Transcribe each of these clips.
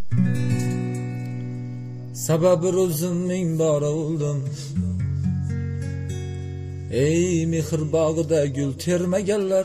Sababi o'zim ming bora o'ldim. Ey mehr bog'ida gul termaganlar,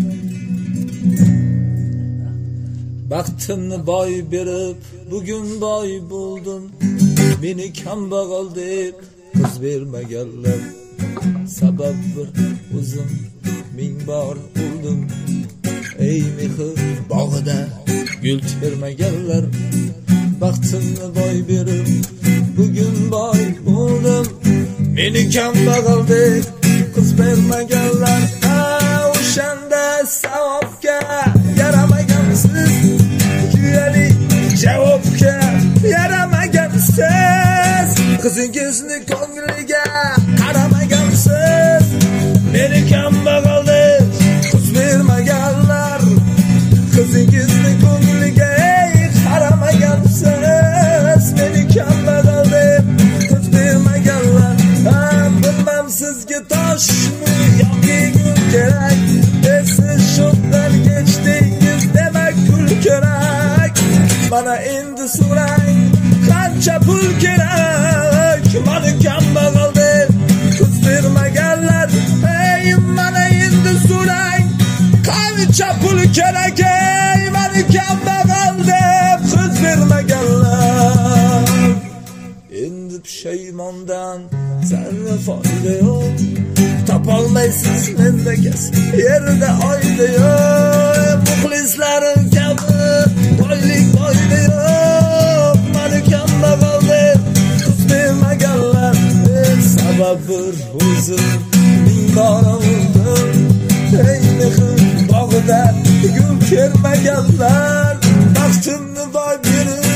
baxtimni boy berib bugun boy bo'ldim. Meni kambag'al deb qiz bermaganlar, sababi o'zim ming bor o'ldim. Ey mehr bog'ida gul termaganlar, baxtimni boy berib bugun boy bo'ldim. Meni kambag'al deb qiz bermaganlar, o'shanda savobga yaramagansiz, kuyalik javobga yaramagansiz, qizingizni ko'ngliga qaramagansiz. Meni kambag'al deb qiz bermaganlar, qizingizni ko'ngliga qaramagansiz. Meni kambag'al deb qiz bermaganlar, bilmam sizga toshmi yoki gul kerak, siz shundan kechdingiz demak pul kerak. Mana endi so'rang qancha pul kerak, mani kambag'al deb qiz bermaganlar. Ey mana endi so'rang qancha pul kerak, ey mani kambag'al deb qiz bermaganlar. Endi pushaymondan sanga foyda yo'q, topolmaysiz menda kasb yerda oyda yo'q. Muxlislarim kabi boylik boyda yo'q, mani kambag'al deb qiz bermaganlar. Sababi o'zim ming bora o'ldim. Ey mehr bog'ida gul termaganlar, baxtimni boy berib